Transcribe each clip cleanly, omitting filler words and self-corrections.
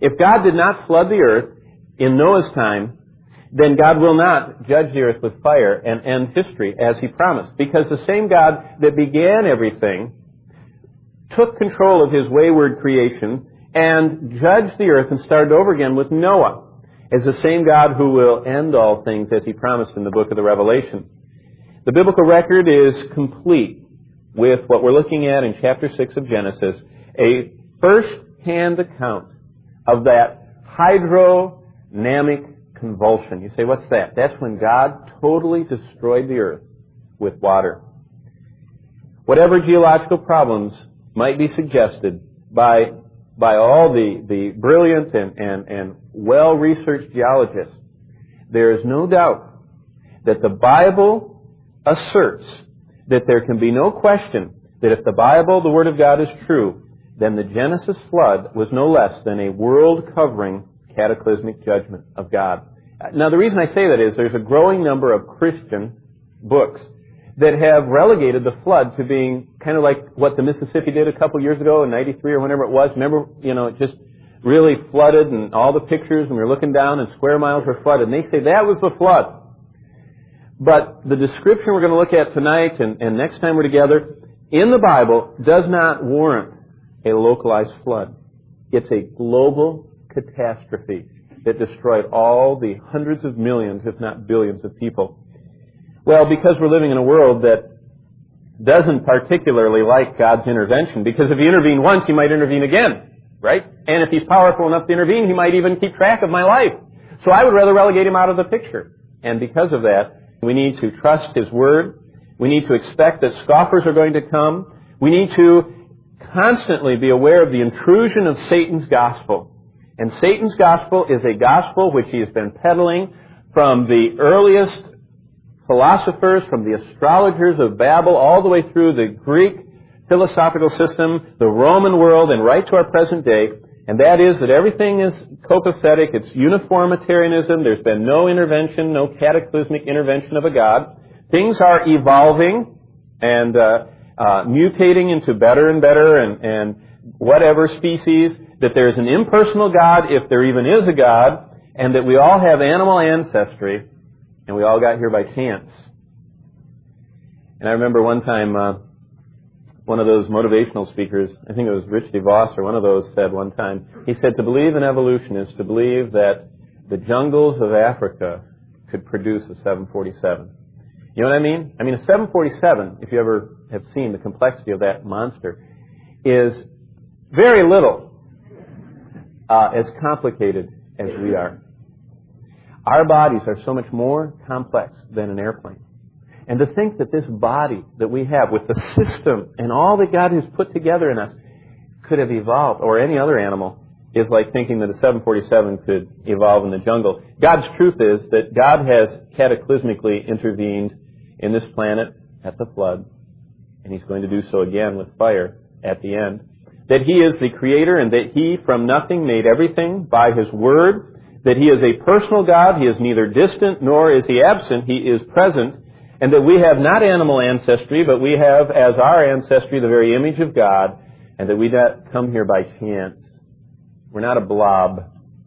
If God did not flood the earth in Noah's time, then God will not judge the earth with fire and end history as He promised. Because the same God that began everything took control of His wayward creation and judged the earth and started over again with Noah as the same God who will end all things as He promised in the book of the Revelation. The biblical record is complete with what we're looking at in chapter 6 of Genesis, a first-hand account of that hydrodynamic convulsion. You say, what's that? That's when God totally destroyed the earth with water. Whatever geological problems might be suggested by all the brilliant and well-researched geologists, there is no doubt that the Bible asserts that there can be no question that if the Bible, the Word of God, is true, then the Genesis flood was no less than a world-covering cataclysmic judgment of God. Now, the reason I say that is there's a growing number of Christian books that have relegated the flood to being kind of like what the Mississippi did a couple years ago in 93 or whenever it was. Remember, it just really flooded and all the pictures, and we were looking down and square miles were flooded. And they say that was the flood. But the description we're going to look at tonight and next time we're together in the Bible does not warrant a localized flood. It's a global catastrophe that destroyed all the hundreds of millions, if not billions, of people. Well, because we're living in a world that doesn't particularly like God's intervention, because if He intervened once, He might intervene again, right? And if He's powerful enough to intervene, He might even keep track of my life. So I would rather relegate Him out of the picture. And because of that, we need to trust His Word. We need to expect that scoffers are going to come. We need to constantly be aware of the intrusion of Satan's gospel. And Satan's gospel is a gospel which he has been peddling from the earliest philosophers, from the astrologers of Babel, all the way through the Greek philosophical system, the Roman world, and right to our present day. And that is that everything is copacetic, it's uniformitarianism, there's been no intervention, no cataclysmic intervention of a God. Things are evolving and mutating into better and better and whatever species, that there's an impersonal God, if there even is a God, and that we all have animal ancestry, and we all got here by chance. And I remember one time, one of those motivational speakers, I think it was Rich DeVos or one of those, said one time, he said, to believe in evolution is to believe that the jungles of Africa could produce a 747. You know what I mean? I mean, a 747, if you ever have seen the complexity of that monster, is very little as complicated as we are. Our bodies are so much more complex than an airplane. And to think that this body that we have, with the system and all that God has put together in us, could have evolved, or any other animal, is like thinking that a 747 could evolve in the jungle. God's truth is that God has cataclysmically intervened in this planet at the flood, and He's going to do so again with fire at the end. That He is the Creator, and that He from nothing made everything by His Word. That He is a personal God. He is neither distant nor is He absent. He is present. And that we have not animal ancestry, but we have as our ancestry the very image of God, and that we don't come here by chance. We're not a blob.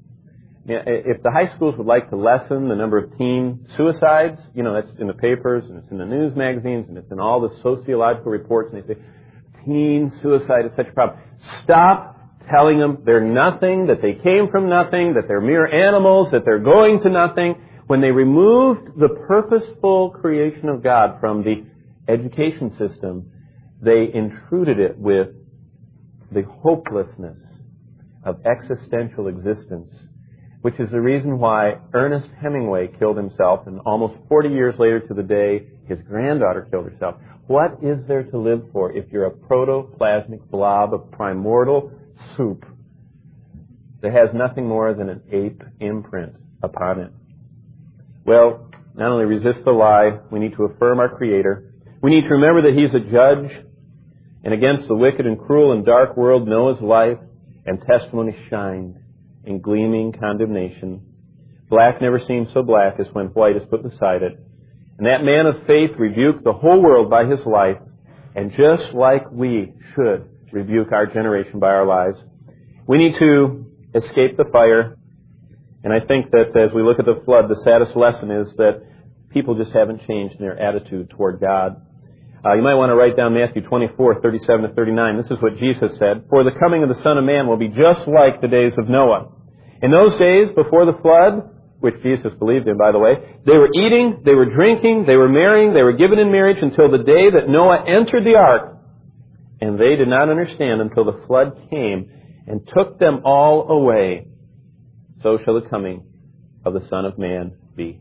If the high schools would like to lessen the number of teen suicides, that's in the papers, and it's in the news magazines, and it's in all the sociological reports, and they say, teen suicide is such a problem. Stop telling them they're nothing, that they came from nothing, that they're mere animals, that they're going to nothing. When they removed the purposeful creation of God from the education system, they intruded it with the hopelessness of existential existence, which is the reason why Ernest Hemingway killed himself, and almost 40 years later to the day, his granddaughter killed herself. What is there to live for if you're a protoplasmic blob of primordial soup that has nothing more than an ape imprint upon it? Well, not only resist the lie, we need to affirm our Creator. We need to remember that He's a judge, and against the wicked and cruel and dark world, Noah's life and testimony shined in gleaming condemnation. Black never seems so black as when white is put beside it. And that man of faith rebuked the whole world by his life, and just like we should rebuke our generation by our lives, we need to escaped the fire. And I think that as we look at the flood, the saddest lesson is that people just haven't changed in their attitude toward God. You might want to write down Matthew 24:37-39. This is what Jesus said. For the coming of the Son of Man will be just like the days of Noah. In those days before the flood, which Jesus believed in, by the way, they were eating, they were drinking, they were marrying, they were given in marriage until the day that Noah entered the ark. And they did not understand until the flood came and took them all away. So shall the coming of the Son of Man be.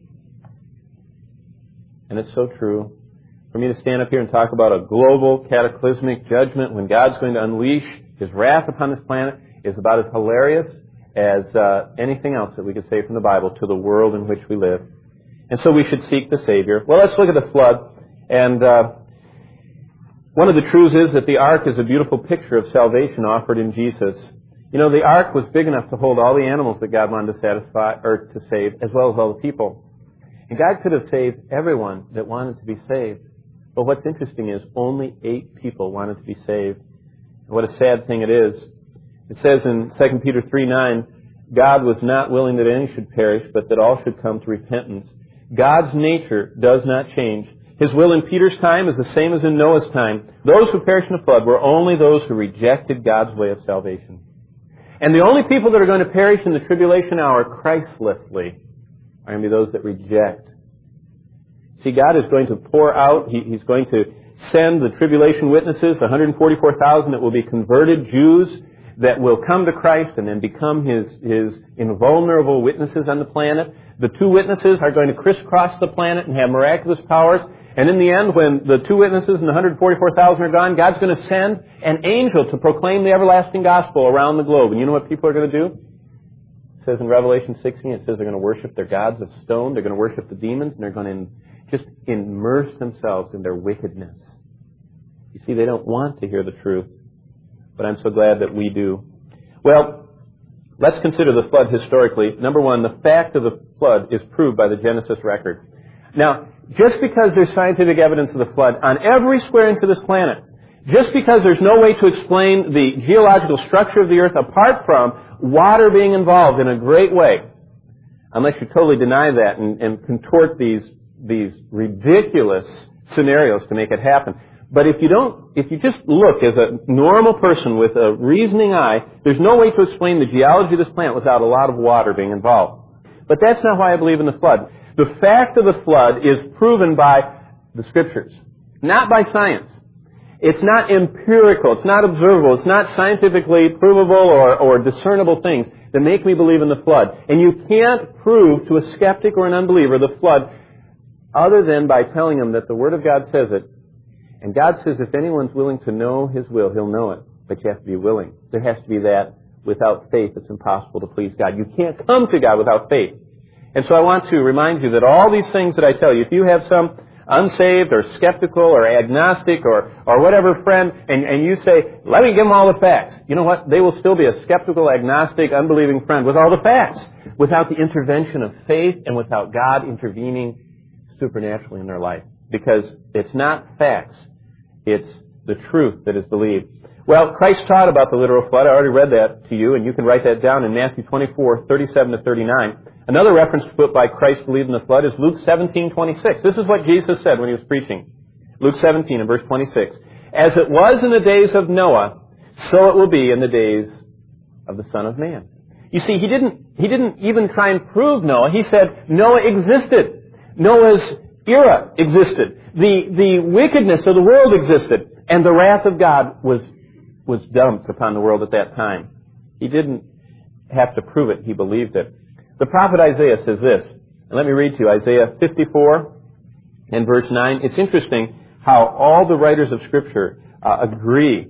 And it's so true. For me to stand up here and talk about a global cataclysmic judgment when God's going to unleash His wrath upon this planet is about as hilarious as anything else that we could say from the Bible to the world in which we live. And so we should seek the Savior. Well, let's look at the flood. And one of the truths is that the ark is a beautiful picture of salvation offered in Jesus. You know, the ark was big enough to hold all the animals that God wanted to satisfy or to save, as well as all the people. And God could have saved everyone that wanted to be saved. But what's interesting is only 8 people wanted to be saved. And what a sad thing it is. It says in 2 Peter 3:9, God was not willing that any should perish, but that all should come to repentance. God's nature does not change. His will in Peter's time is the same as in Noah's time. Those who perished in the flood were only those who rejected God's way of salvation. And the only people that are going to perish in the tribulation hour Christlessly are going to be those that reject. See, God is going to pour out, He's going to send the tribulation witnesses, 144,000 that will be converted Jews that will come to Christ and then become His invulnerable witnesses on the planet. The 2 witnesses are going to crisscross the planet and have miraculous powers. And in the end, when the 2 witnesses and the 144,000 are gone, God's going to send an angel to proclaim the everlasting gospel around the globe. And you know what people are going to do? It says in Revelation 16, it says they're going to worship their gods of stone, they're going to worship the demons, and they're going to just immerse themselves in their wickedness. You see, they don't want to hear the truth. But I'm so glad that we do. Well, let's consider the flood historically. Number one, the fact of the flood is proved by the Genesis record. Now, just because there's scientific evidence of the flood on every square inch of this planet, just because there's no way to explain the geological structure of the earth apart from water being involved in a great way, unless you totally deny that and contort these ridiculous scenarios to make it happen. But if you just look as a normal person with a reasoning eye, there's no way to explain the geology of this planet without a lot of water being involved. But that's not why I believe in the flood. The fact of the flood is proven by the Scriptures, not by science. It's not empirical, it's not observable, it's not scientifically provable or discernible things that make me believe in the flood. And you can't prove to a skeptic or an unbeliever the flood other than by telling them that the Word of God says it. And God says if anyone's willing to know His will, He'll know it. But you have to be willing. There has to be that. Without faith, it's impossible to please God. You can't come to God without faith. And so I want to remind you that all these things that I tell you, if you have some unsaved or skeptical or agnostic or whatever friend, and you say, let me give them all the facts. You know what? They will still be a skeptical, agnostic, unbelieving friend with all the facts, without the intervention of faith and without God intervening supernaturally in their life. Because it's not facts. It's the truth that is believed. Well, Christ taught about the literal flood. I already read that to you, and you can write that down in Matthew 24:37-39. Another reference put by Christ believed in the flood is Luke 17:26. This is what Jesus said when He was preaching. Luke 17 and verse 26. As it was in the days of Noah, so it will be in the days of the Son of Man. You see, He didn't even try and prove Noah. He said Noah existed. Noah's era existed. The wickedness of the world existed. And the wrath of God was dumped upon the world at that time. He didn't have to prove it. He believed it. The prophet Isaiah says this. And let me read to you Isaiah 54 and verse 9. It's interesting how all the writers of Scripture agree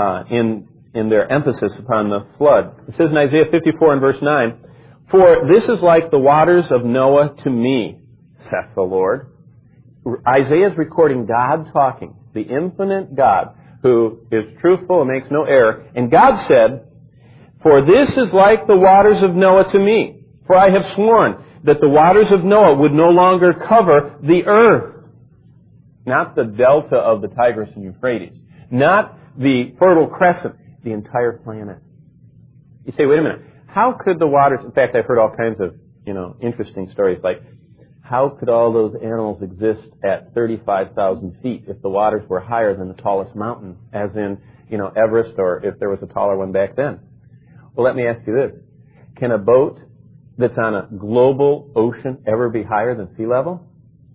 in their emphasis upon the flood. It says in Isaiah 54 and verse 9, "For this is like the waters of Noah to me, saith the Lord." Isaiah is recording God talking, the infinite God who is truthful and makes no error. And God said, "For this is like the waters of Noah to me. For I have sworn that the waters of Noah would no longer cover the earth." Not the delta of the Tigris and Euphrates. Not the Fertile Crescent. The entire planet. You say, wait a minute. how could the waters, in fact, I've heard all kinds of, interesting stories like, how could all those animals exist at 35,000 feet if the waters were higher than the tallest mountain, as in, Everest, or if there was a taller one back then? Well, let me ask you this. Can a boat that's on a global ocean ever be higher than sea level?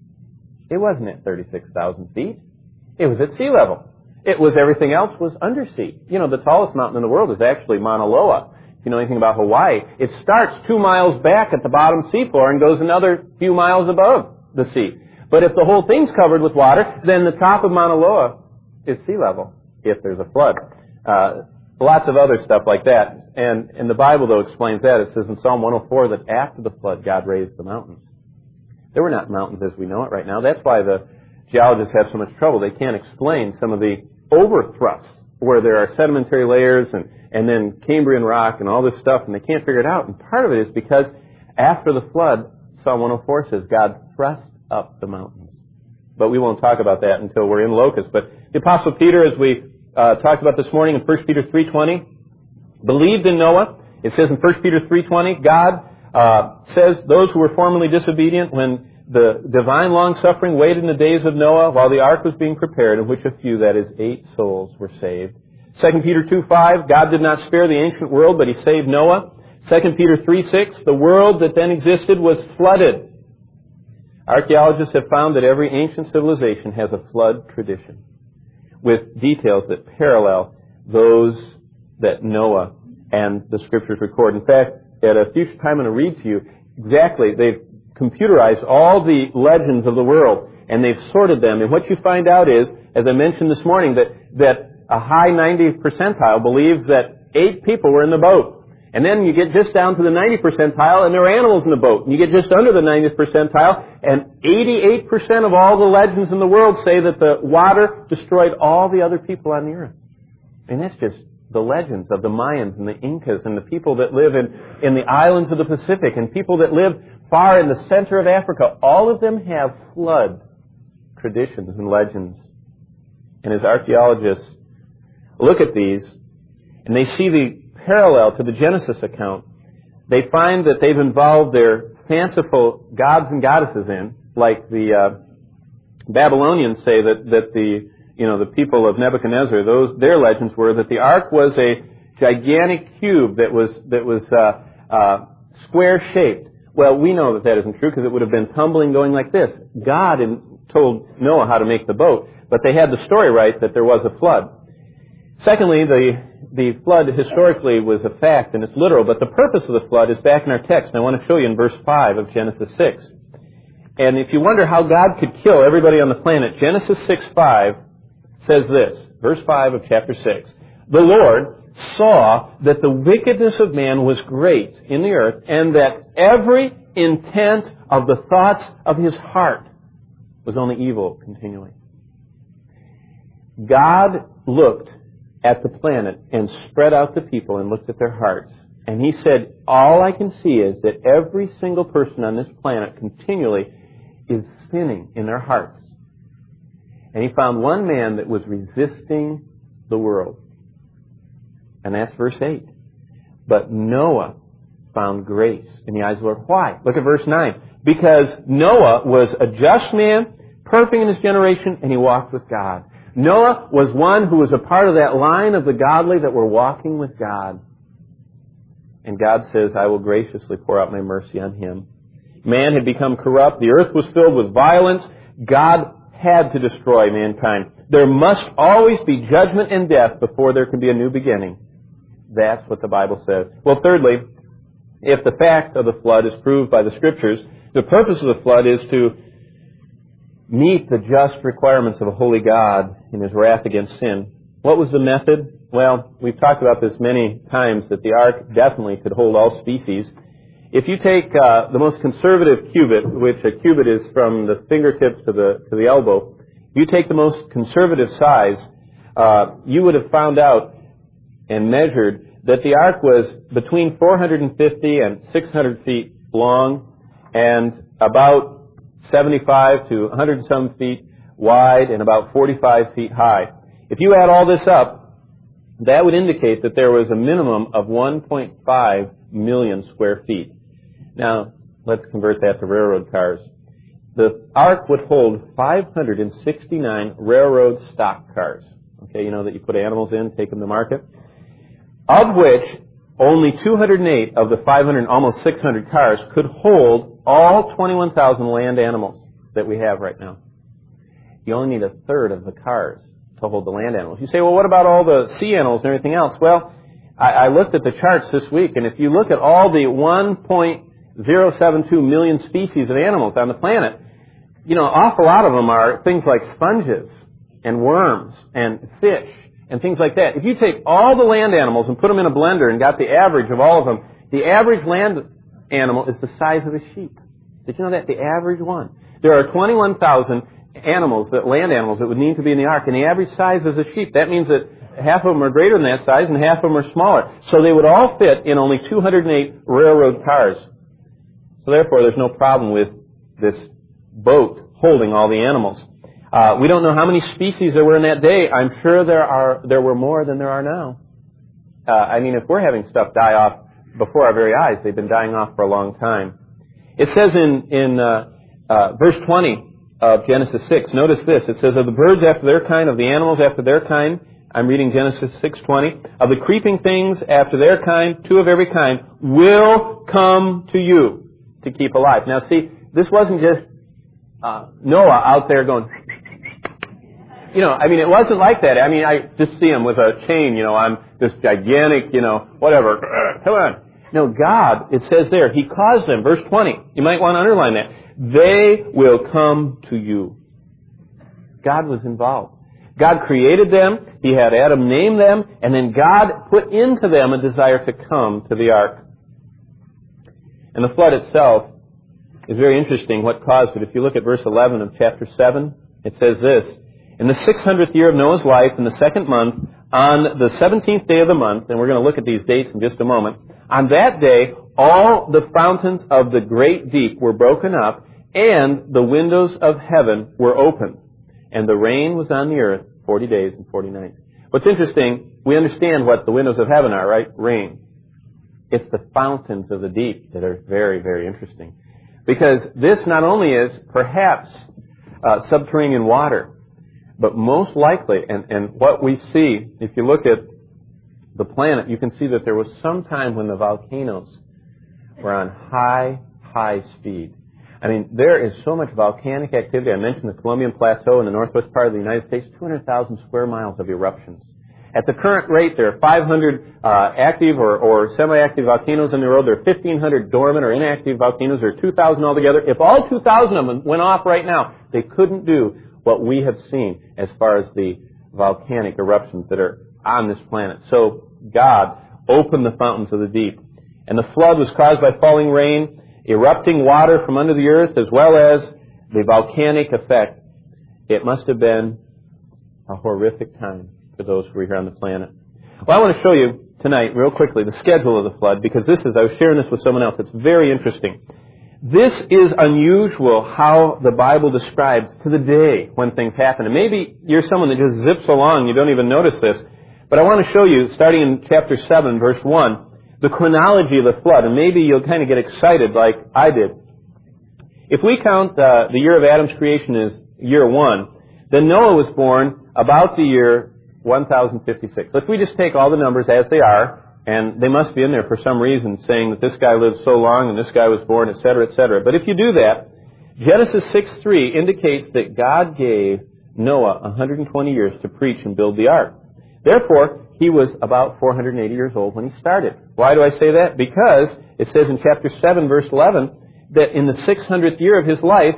It wasn't at 36,000 feet. It was at sea level. It was, everything else was undersea. The tallest mountain in the world is actually Mauna Loa. If you know anything about Hawaii, it starts 2 miles back at the bottom seafloor and goes another few miles above the sea. But if the whole thing's covered with water, then the top of Mauna Loa is sea level, if there's a flood. Lots of other stuff like that. And the Bible, though, explains that. It says in Psalm 104 that after the flood, God raised the mountains. There were not mountains as we know it right now. That's why the geologists have so much trouble. They can't explain some of the overthrusts where there are sedimentary layers and then Cambrian rock and all this stuff, and they can't figure it out. And part of it is because after the flood, Psalm 104 says, God thrust up the mountains. But we won't talk about that until we're in Locust. But the Apostle Peter, as we talked about this morning in 1 Peter 3:20, believed in Noah. It says in 1 Peter 3:20, God says those who were formerly disobedient when the divine long-suffering waited in the days of Noah while the ark was being prepared, in which a few, that is 8 souls, were saved. 2 Peter 2:5, God did not spare the ancient world, but He saved Noah. 2 Peter 3:6, the world that then existed was flooded. Archaeologists have found that every ancient civilization has a flood tradition with details that parallel those that Noah and the Scriptures record. In fact, at a future time I'm going to read to you exactly, they've computerized all the legends of the world, and they've sorted them. And what you find out is, as I mentioned this morning, that a high 90th percentile believes that 8 people were in the boat. And then you get just down to the 90th percentile, and there are animals in the boat. And you get just under the 90th percentile, and 88% of all the legends in the world say that the water destroyed all the other people on the earth. And that's just the legends of the Mayans and the Incas and the people that live in the islands of the Pacific and people that live far in the center of Africa. All of them have flood traditions and legends. And as archaeologists look at these, and they see the parallel to the Genesis account, they find that they've involved their fanciful gods and goddesses in, like the Babylonians say that the people of Nebuchadnezzar, their legends were that the ark was a gigantic cube that was square shaped. Well, we know that isn't true because it would have been tumbling, going like this. God told Noah how to make the boat, but they had the story right that there was a flood. Secondly, the flood historically was a fact and it's literal, but the purpose of the flood is back in our text, and I want to show you in verse 5 of Genesis 6. And if you wonder how God could kill everybody on the planet, Genesis 6:5 says this, verse 5 of chapter 6. The Lord saw that the wickedness of man was great in the earth, and that every intent of the thoughts of his heart was only evil continually. God looked at the planet and spread out the people and looked at their hearts. And He said, all I can see is that every single person on this planet continually is sinning in their hearts. And He found one man that was resisting the world. And that's verse 8. But Noah found grace in the eyes of the Lord. Why? Look at verse 9. Because Noah was a just man, perfect in his generation, and he walked with God. Noah was one who was a part of that line of the godly that were walking with God. And God says, I will graciously pour out my mercy on him. Man had become corrupt. The earth was filled with violence. God had to destroy mankind. There must always be judgment and death before there can be a new beginning. That's what the Bible says. Well, thirdly, if the fact of the flood is proved by the Scriptures, the purpose of the flood is to meet the just requirements of a holy God in His wrath against sin. What was the method? Well, we've talked about this many times, that the ark definitely could hold all species. If you take the most conservative cubit, which a cubit is from the fingertips to the elbow, you take the most conservative size, you would have found out and measured that the ark was between 450 and 600 feet long and about 75 to 100 and some feet wide and about 45 feet high. If you add all this up, that would indicate that there was a minimum of 1.5 million square feet. Now, let's convert that to railroad cars. The ark would hold 569 railroad stock cars. Okay, you know that you put animals in, take them to market. Of which only 208 of the 500, almost 600 cars could hold all 21,000 land animals that we have right now. You only need a third of the cars to hold the land animals. You say, well, what about all the sea animals and everything else? Well, I looked at the charts this week, and if you look at all the 1.072 million species of animals on the planet, you know, an awful lot of them are things like sponges and worms and fish and things like that. If you take all the land animals and put them in a blender and got the average of all of them, the average land animal is the size of a sheep. Did you know that? The average one. There are 21,000 animals, land animals, that would need to be in the ark, and the average size is a sheep. That means that half of them are greater than that size and half of them are smaller. So they would all fit in only 208 railroad cars. So therefore, there's no problem with this boat holding all the animals. We don't know how many species there were in that day. I'm sure there were more than there are now. I mean, if we're having stuff die off before our very eyes, they've been dying off for a long time. It says in verse 20 of Genesis 6, notice this. It says, of the birds after their kind, of the animals after their kind, I'm reading Genesis 6:20, of the creeping things after their kind, two of every kind, will come to you to keep alive. Now see, this wasn't just Noah out there going, you know, I mean, it wasn't like that. I mean, I just see him with a chain, you know, on this gigantic, you know, whatever. Come on. No, God, it says there, He caused them, verse 20. You might want to underline that. They will come to you. God was involved. God created them. He had Adam name them. And then God put into them a desire to come to the ark. And the flood itself is very interesting what caused it. If you look at verse 11 of chapter 7, it says this, in the 600th year of Noah's life, in the second month, on the 17th day of the month, and we're going to look at these dates in just a moment, on that day, all the fountains of the great deep were broken up, and the windows of heaven were opened. And the rain was on the earth 40 days and 40 nights. What's interesting, we understand what the windows of heaven are, right? Rain. It's the fountains of the deep that are very, very interesting. Because this not only is perhaps subterranean water, but most likely, and what we see, if you look at the planet, you can see that there was some time when the volcanoes were on high speed. I mean, there is so much volcanic activity. I mentioned the Columbian Plateau in the northwest part of the United States, 200,000 square miles of eruptions. At the current rate, there are 500 active or semi-active volcanoes in the world. There are 1,500 dormant or inactive volcanoes. There are 2,000 altogether. If all 2,000 of them went off right now, they couldn't do what we have seen as far as the volcanic eruptions that are on this planet. So God opened the fountains of the deep. And the flood was caused by falling rain, erupting water from under the earth, as well as the volcanic effect. It must have been a horrific time for those who were here on the planet. Well, I want to show you tonight, real quickly, the schedule of the flood, because I was sharing this with someone else. It's very interesting. This is unusual how the Bible describes to the day when things happen. And maybe you're someone that just zips along, you don't even notice this. But I want to show you, starting in chapter 7, verse 1, the chronology of the flood. And maybe you'll kind of get excited like I did. If we count the year of Adam's creation as year 1, then Noah was born about the year 1056. If we just take all the numbers as they are, and they must be in there for some reason, saying that this guy lived so long and this guy was born, etc., etc. But if you do that, Genesis 6:3 indicates that God gave Noah 120 years to preach and build the ark. Therefore, he was about 480 years old when he started. Why do I say that? Because it says in chapter 7, verse 11, that in the 600th year of his life,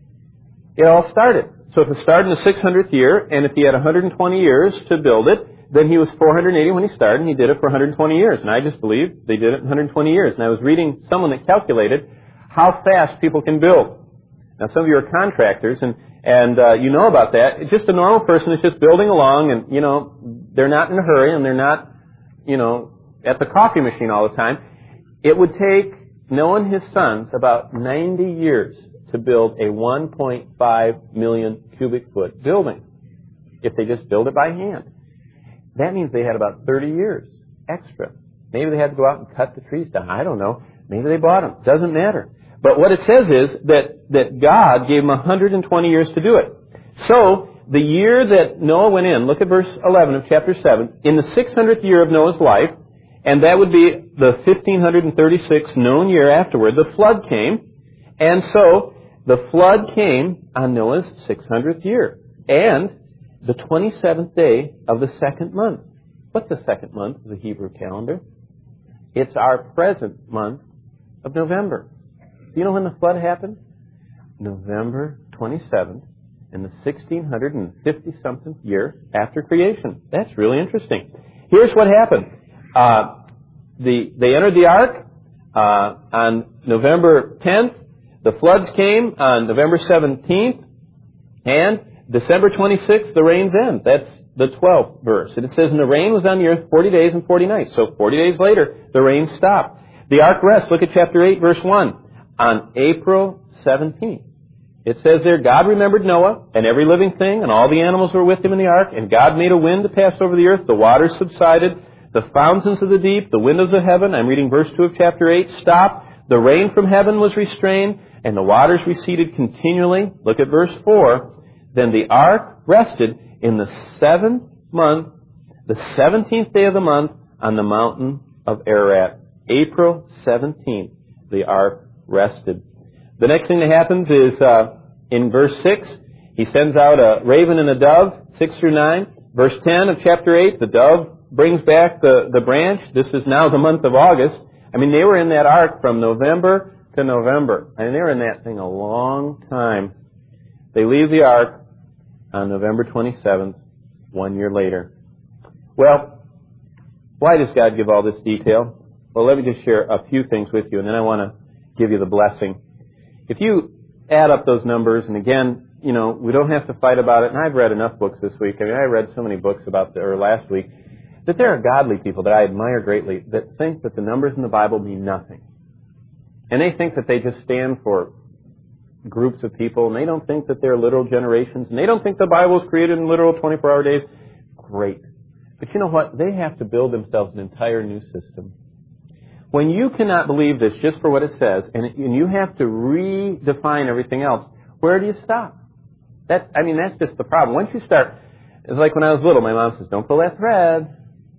it all started. So if it started in the 600th year, and if he had 120 years to build it, then he was 480 when he started, and he did it for 120 years. And I just believe they did it in 120 years. And I was reading someone that calculated how fast people can build. Now, some of you are contractors, and you know about that. Just a normal person is just building along, and, you know, they're not in a hurry, and they're not, you know, at the coffee machine all the time. It would take Noah and his sons about 90 years to build a 1.5 million cubic foot building, if they just build it by hand. That means they had about 30 years extra Maybe they had to go out and cut the trees down. I don't know. Maybe they bought them. Doesn't matter. But what it says is that God gave them 120 years to do it. So, the year that Noah went in, look at verse 11 of chapter 7, in the 600th year of Noah's life, and that would be the 1536 known year afterward, the flood came. And so, the flood came on Noah's 600th year. And the 27th day of the second month. What's the second month of the Hebrew calendar? It's our present month of November. Do you know when the flood happened? November 27th in the 1650-something year after creation. That's really interesting. Here's what happened. They entered the ark on November 10th. The floods came on November 17th. And December 26th, the rains end. That's the 12th verse. And it says, and the rain was on the earth 40 days and 40 nights. So 40 days later, the rain stopped. The ark rests. Look at chapter 8, verse 1. On April 17th. It says there, God remembered Noah and every living thing, and all the animals were with him in the ark, and God made a wind to pass over the earth. The waters subsided. The fountains of the deep, the windows of heaven, I'm reading verse 2 of chapter 8, stopped. The rain from heaven was restrained, and the waters receded continually. Look at verse 4. Then the ark rested in the 7th month, the 17th day of the month, on the mountain of Ararat. April 17th, the ark rested. The next thing that happens is in verse 6, he sends out a raven and a dove, 6 through 9. Verse 10 of chapter 8, the dove brings back the branch. This is now the month of August. I mean, they were in that ark from November to November. I mean, they were in that thing a long time. They leave the ark on November 27th, 1 year later. Well, why does God give all this detail? Well, let me just share a few things with you, and then I want to give you the blessing. If you add up those numbers, and again, you know, we don't have to fight about it, and I've read enough books this week. I mean, I read so many books or last week, that there are godly people that I admire greatly that think that the numbers in the Bible mean nothing. And they think that they just stand for groups of people, and they don't think that they're literal generations, and they don't think the Bible was created in literal 24-hour days. Great. But you know what? They have to build themselves an entire new system. When you cannot believe this just for what it says, and you have to redefine everything else, where do you stop? That's just the problem. Once you start, it's like when I was little, my mom says, don't pull that thread.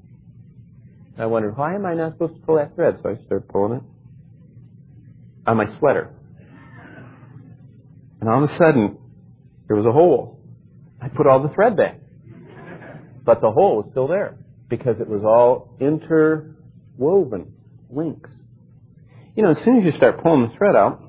I wondered, why am I not supposed to pull that thread? So I started pulling it on my sweater. And all of a sudden, there was a hole. I put all the thread back. But the hole was still there because it was all interwoven links. You know, as soon as you start pulling the thread out,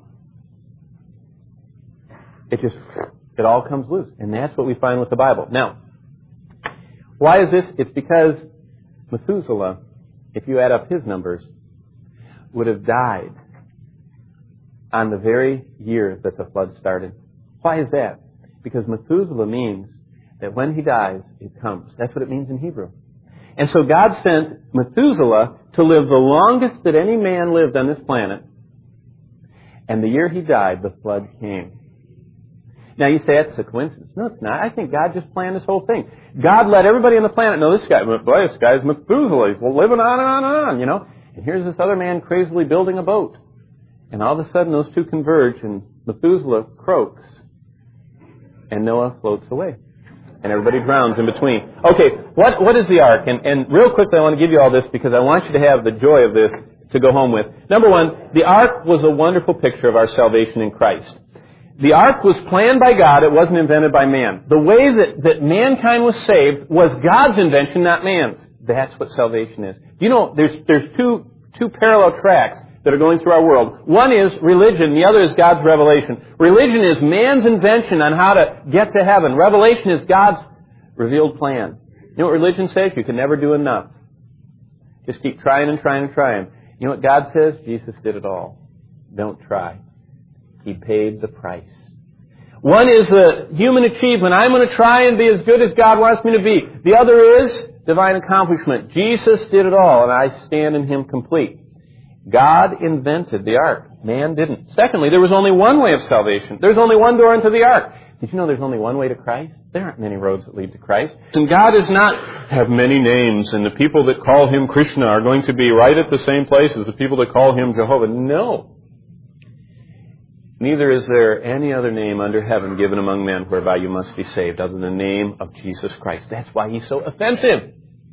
it all comes loose. And that's what we find with the Bible. Now, why is this? It's because Methuselah, if you add up his numbers, would have died on the very year that the flood started. Why is that? Because Methuselah means that when he dies, it comes. That's what it means in Hebrew. And so God sent Methuselah to live the longest that any man lived on this planet. And the year he died, the flood came. Now you say that's a coincidence. No, it's not. I think God just planned this whole thing. God let everybody on the planet know this guy's Methuselah. He's living on and on and on, you know. And here's this other man crazily building a boat. And all of a sudden those two converge and Methuselah croaks. And Noah floats away. And everybody drowns in between. Okay, what is the ark? And real quickly I want to give you all this because I want you to have the joy of this to go home with. Number one, the ark was a wonderful picture of our salvation in Christ. The ark was planned by God. It wasn't invented by man. The way that mankind was saved was God's invention, not man's. That's what salvation is. You know, there's two parallel tracks that are going through our world. One is religion. The other is God's revelation. Religion is man's invention on how to get to heaven. Revelation is God's revealed plan. You know what religion says? You can never do enough. Just keep trying and trying and trying. You know what God says? Jesus did it all. Don't try. He paid the price. One is the human achievement. I'm going to try and be as good as God wants me to be. The other is divine accomplishment. Jesus did it all, and I stand in Him complete. God invented the ark. Man didn't. Secondly, there was only one way of salvation. There's only one door into the ark. Did you know there's only one way to Christ? There aren't many roads that lead to Christ. And God does not have many names, and the people that call Him Krishna are going to be right at the same place as the people that call Him Jehovah. No. Neither is there any other name under heaven given among men whereby you must be saved other than the name of Jesus Christ. That's why He's so offensive.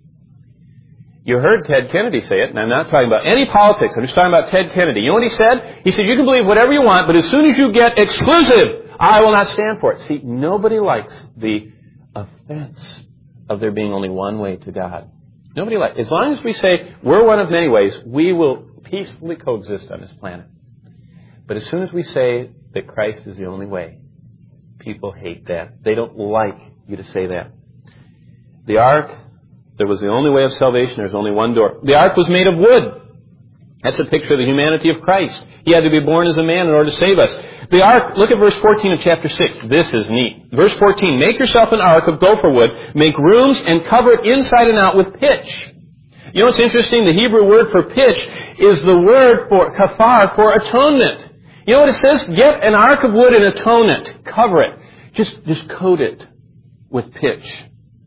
You heard Ted Kennedy say it, and I'm not talking about any politics. I'm just talking about Ted Kennedy. You know what he said? He said, you can believe whatever you want, but as soon as you get exclusive, I will not stand for it. See, nobody likes the offense of there being only one way to God. Nobody likes. As long as we say we're one of many ways, we will peacefully coexist on this planet. But as soon as we say that Christ is the only way, people hate that. They don't like you to say that. The ark, there was the only way of salvation. There's only one door. The ark was made of wood. That's a picture of the humanity of Christ. He had to be born as a man in order to save us. The ark, look at verse 14 of chapter 6. This is neat. Verse 14, make yourself an ark of gopher wood, make rooms and cover it inside and out with pitch. You know what's interesting? The Hebrew word for pitch is the word for kafar, for atonement. You know what it says? Get an ark of wood and atone it. Cover it. Just coat it with pitch.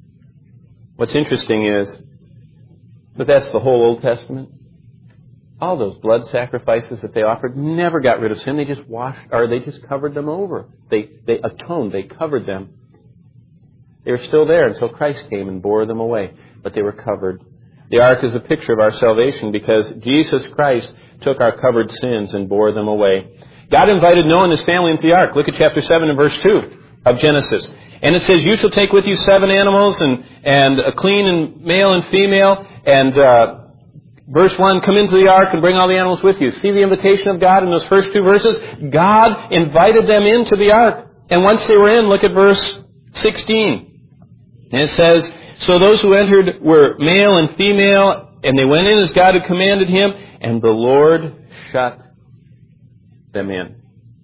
What's interesting is, but that's the whole Old Testament. All those blood sacrifices that they offered never got rid of sin. They just they just covered them over. They atoned. They covered them. They were still there until Christ came and bore them away. But they were covered. The ark is a picture of our salvation because Jesus Christ took our covered sins and bore them away. God invited Noah and his family into the ark. Look at chapter 7 and verse 2 of Genesis. And it says, you shall take with you 7 animals and a clean and male and female. And verse 1, come into the ark and bring all the animals with you. See the invitation of God in those first 2 verses? God invited them into the ark. And once they were in, look at verse 16. And it says, so those who entered were male and female, and they went in as God had commanded him, and the Lord shut them in.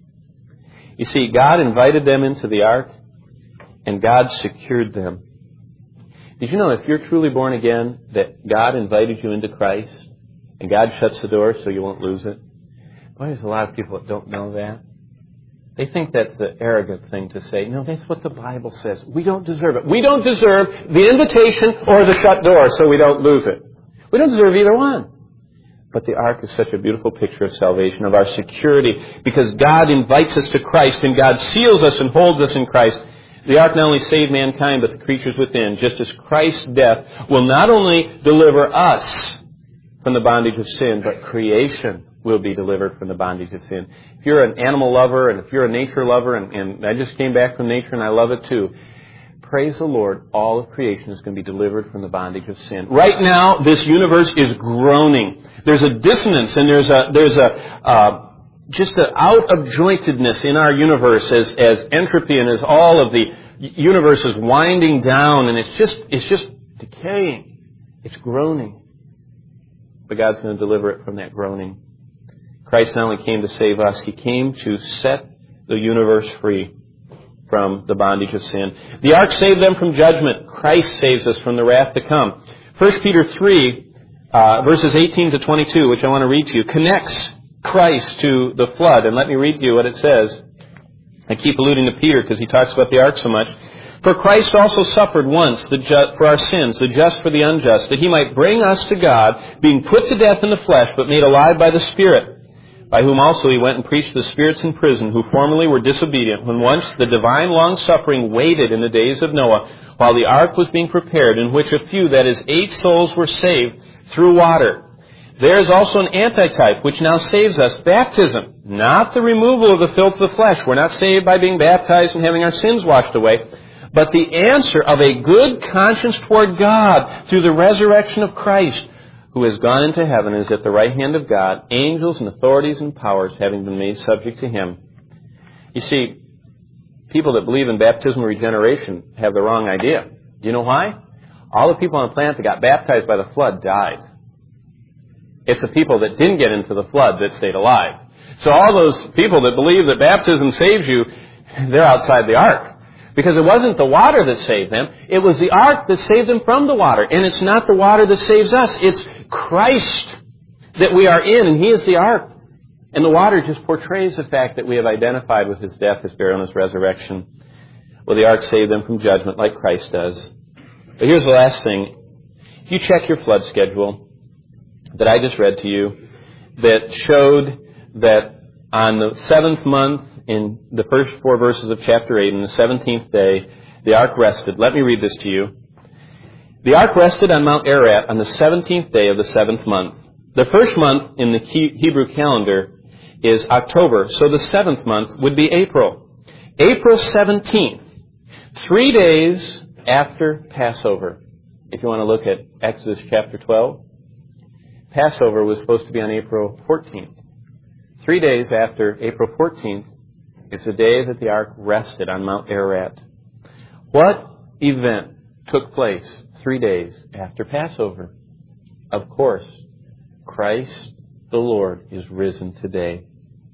You see, God invited them into the ark, and God secured them. Did you know if you're truly born again, that God invited you into Christ, and God shuts the door so you won't lose it? Boy, there's a lot of people that don't know that. They think that's the arrogant thing to say. No, that's what the Bible says. We don't deserve it. We don't deserve the invitation or the shut door, so we don't lose it. We don't deserve either one. But the ark is such a beautiful picture of salvation, of our security, because God invites us to Christ, and God seals us and holds us in Christ. The ark not only saved mankind, but the creatures within, just as Christ's death will not only deliver us from the bondage of sin, but creation will be delivered from the bondage of sin. If you're an animal lover, and if you're a nature lover, and I just came back from nature and I love it too, praise the Lord, all of creation is going to be delivered from the bondage of sin. Right now, this universe is groaning. There's a dissonance, and there's just an out-of-jointedness in our universe as entropy and as all of the universe is winding down, and it's just decaying. It's groaning. But God's going to deliver it from that groaning. Christ not only came to save us, He came to set the universe free from the bondage of sin. The ark saved them from judgment. Christ saves us from the wrath to come. 1 Peter 3, verses 18 to 22, which I want to read to you, connects Christ to the flood. And let me read to you what it says. I keep alluding to Peter because he talks about the ark so much. For Christ also suffered once for our sins, the just for the unjust, that He might bring us to God, being put to death in the flesh, but made alive by the Spirit, by whom also He went and preached to the spirits in prison, who formerly were disobedient, when once the divine long-suffering waited in the days of Noah, while the ark was being prepared, in which a few, that is 8 souls, were saved through water. There is also an antitype which now saves us, baptism, not the removal of the filth of the flesh. We're not saved by being baptized and having our sins washed away, but the answer of a good conscience toward God through the resurrection of Christ, who has gone into heaven and is at the right hand of God, angels and authorities and powers having been made subject to Him. You see, people that believe in baptismal regeneration have the wrong idea. Do you know why? All the people on the planet that got baptized by the flood died. It's the people that didn't get into the flood that stayed alive. So all those people that believe that baptism saves you, they're outside the ark. Because it wasn't the water that saved them. It was the ark that saved them from the water. And it's not the water that saves us. It's Christ that we are in, and He is the ark. And the water just portrays the fact that we have identified with His death, His burial, and His resurrection. Will the ark save them from judgment like Christ does? But here's the last thing. You check your flood schedule that I just read to you that showed that on the 7th month, in the first 4 verses of chapter 8, on the 17th day, the ark rested. Let me read this to you. The ark rested on Mount Ararat on the 17th day of the 7th month. The first month in the Hebrew calendar is October, so the 7th month would be April. April 17th, 3 days after Passover. If you want to look at Exodus chapter 12, Passover was supposed to be on April 14th. 3 days after April 14th is the day that the ark rested on Mount Ararat. What event took place 3 days after Passover? Of course, Christ the Lord is risen today.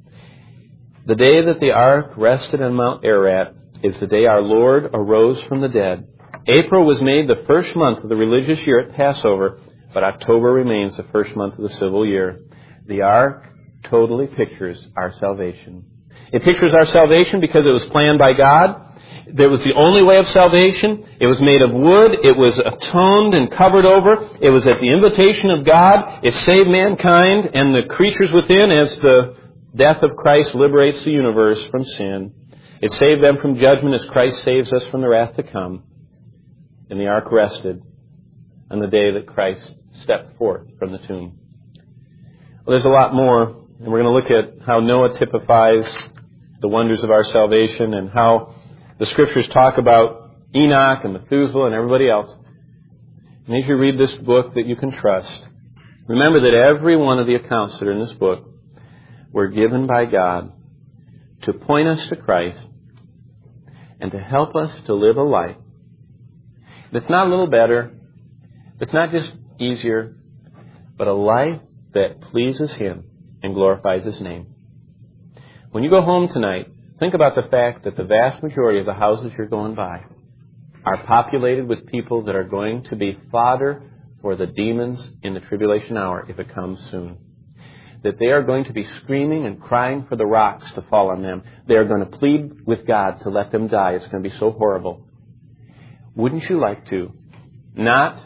The day that the ark rested on Mount Ararat is the day our Lord arose from the dead. April was made the first month of the religious year at Passover, but October remains the first month of the civil year. The ark totally pictures our salvation. It pictures our salvation because it was planned by God. There was the only way of salvation. It was made of wood. It was atoned and covered over. It was at the invitation of God. It saved mankind and the creatures within as the death of Christ liberates the universe from sin. It saved them from judgment as Christ saves us from the wrath to come. And the ark rested on the day that Christ stepped forth from the tomb. Well, there's a lot more, and we're going to look at how Noah typifies the wonders of our salvation and how the Scriptures talk about Enoch and Methuselah and everybody else. And as you read this book that you can trust, remember that every one of the accounts that are in this book were given by God to point us to Christ and to help us to live a life that's not a little better, it's not just easier, but a life that pleases Him and glorifies His name. When you go home tonight, think about the fact that the vast majority of the houses you're going by are populated with people that are going to be fodder for the demons in the tribulation hour if it comes soon. That they are going to be screaming and crying for the rocks to fall on them. They are going to plead with God to let them die. It's going to be so horrible. Wouldn't you like to not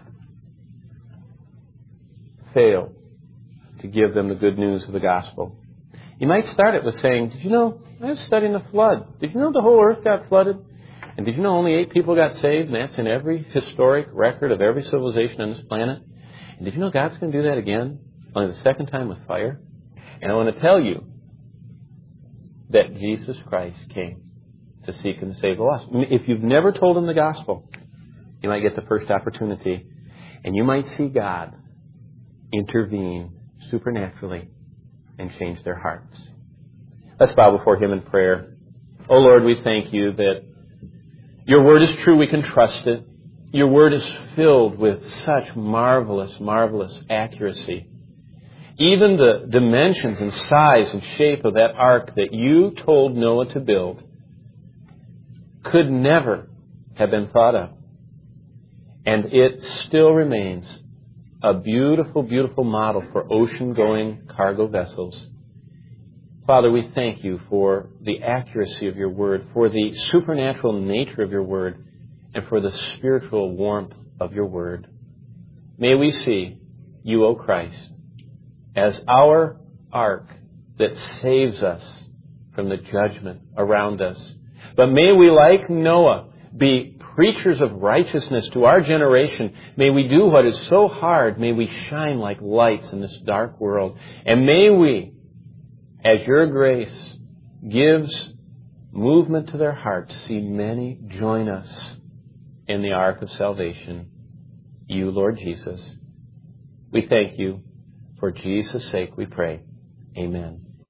fail to give them the good news of the gospel? You might start it with saying, did you know, I was studying the flood. Did you know the whole earth got flooded? And did you know only 8 people got saved? And that's in every historic record of every civilization on this planet. And did you know God's going to do that again? Only the second time with fire. And I want to tell you that Jesus Christ came to seek and save the lost. If you've never told them the gospel, you might get the first opportunity. And you might see God intervene supernaturally and change their hearts. Let's bow before Him in prayer. Oh Lord, we thank You that Your Word is true. We can trust it. Your Word is filled with such marvelous, marvelous accuracy. Even the dimensions and size and shape of that ark that You told Noah to build could never have been thought of. And it still remains a beautiful, beautiful model for ocean-going cargo vessels. Father, we thank You for the accuracy of Your Word, for the supernatural nature of Your Word, and for the spiritual warmth of Your Word. May we see You, O Christ, as our ark that saves us from the judgment around us. But may we, like Noah, be preachers of righteousness to our generation. May we do what is so hard. May we shine like lights in this dark world. And may we, as Your grace gives movement to their hearts, see many join us in the ark of salvation, You, Lord Jesus. We thank You. For Jesus' sake we pray. Amen.